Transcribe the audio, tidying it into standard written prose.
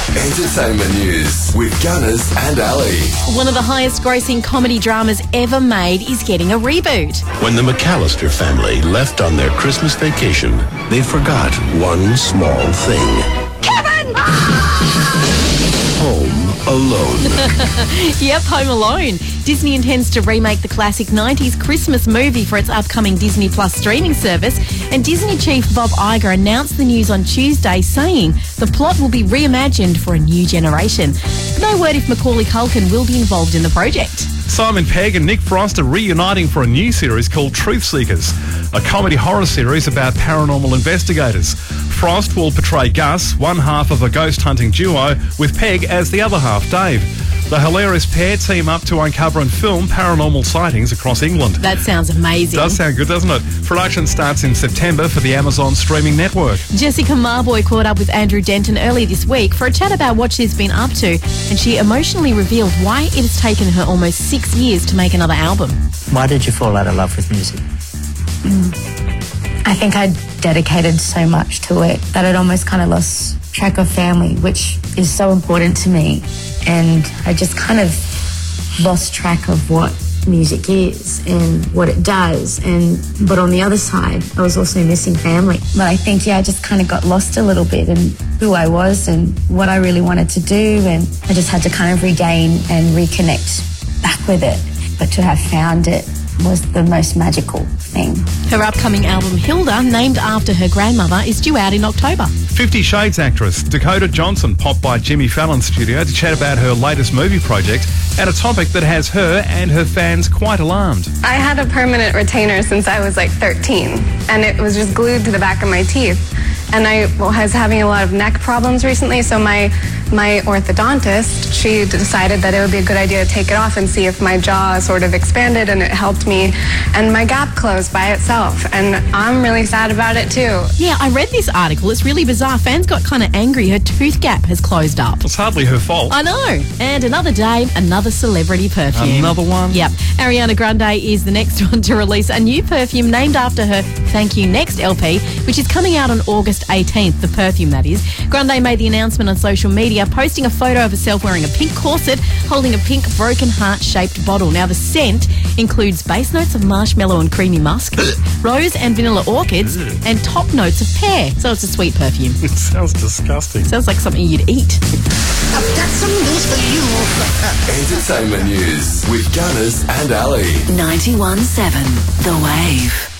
Entertainment news with Gunners and Ali. One of the highest grossing comedy dramas ever made is getting a reboot. When the McAllister family left on their Christmas vacation, they forgot one small thing. Kevin! Home Alone. Yep, Home Alone. Disney intends to remake the classic 90s Christmas movie for its upcoming Disney Plus streaming service, and Disney chief Bob Iger announced the news on Tuesday, saying the plot will be reimagined for a new generation. No word if Macaulay Culkin will be involved in the project. Simon Pegg and Nick Frost are reuniting for a new series called Truth Seekers, a comedy horror series about paranormal investigators. Frost will portray Gus, one half of a ghost hunting duo, with Pegg as the other half, Dave. The hilarious pair team up to uncover and film paranormal sightings across England. That sounds amazing. Does sound good, doesn't it? Production starts in September for the Amazon streaming network. Jessica Marboy caught up with Andrew Denton earlier this week for a chat about what she's been up to, and she emotionally revealed why it has taken her almost 6 years to make another album. Why did you fall out of love with music? I think I dedicated so much to it that I'd almost kind of lost track of family, which is so important to me. And I just kind of lost track of what music is and what it does. But on the other side, I was also missing family. But I think, I just kind of got lost a little bit in who I was and what I really wanted to do. And I just had to kind of regain and reconnect back with it. But to have found it was the most magical thing. Her upcoming album, Hilda, named after her grandmother, is due out in October. 50 Shades actress Dakota Johnson popped by Jimmy Fallon's studio to chat about her latest movie project and a topic that has her and her fans quite alarmed. I had a permanent retainer since I was like 13, and it was just glued to the back of my teeth. And I was having a lot of neck problems recently, so my orthodontist, she decided that it would be a good idea to take it off and see if my jaw sort of expanded, and it helped me, and my gap closed by itself. And I'm really sad about it too. Yeah, I read this article. It's really bizarre. Fans got kind of angry. Her tooth gap has closed up. It's hardly her fault. I know. And another day, another celebrity perfume. Another one? Yep. Ariana Grande is the next one to release a new perfume named after her Thank You Next LP, which is coming out on August 18th, the perfume that is. Grande made the announcement on social media, posting a photo of herself wearing a pink corset, holding a pink broken heart-shaped bottle. Now, the scent includes base notes of marshmallow and creamy musk, rose and vanilla orchids, and top notes of pear. So it's a sweet perfume. It sounds disgusting. Sounds like something you'd eat. I've got some news for you. Entertainment news with Gunners and Ali. 91.7 The Wave.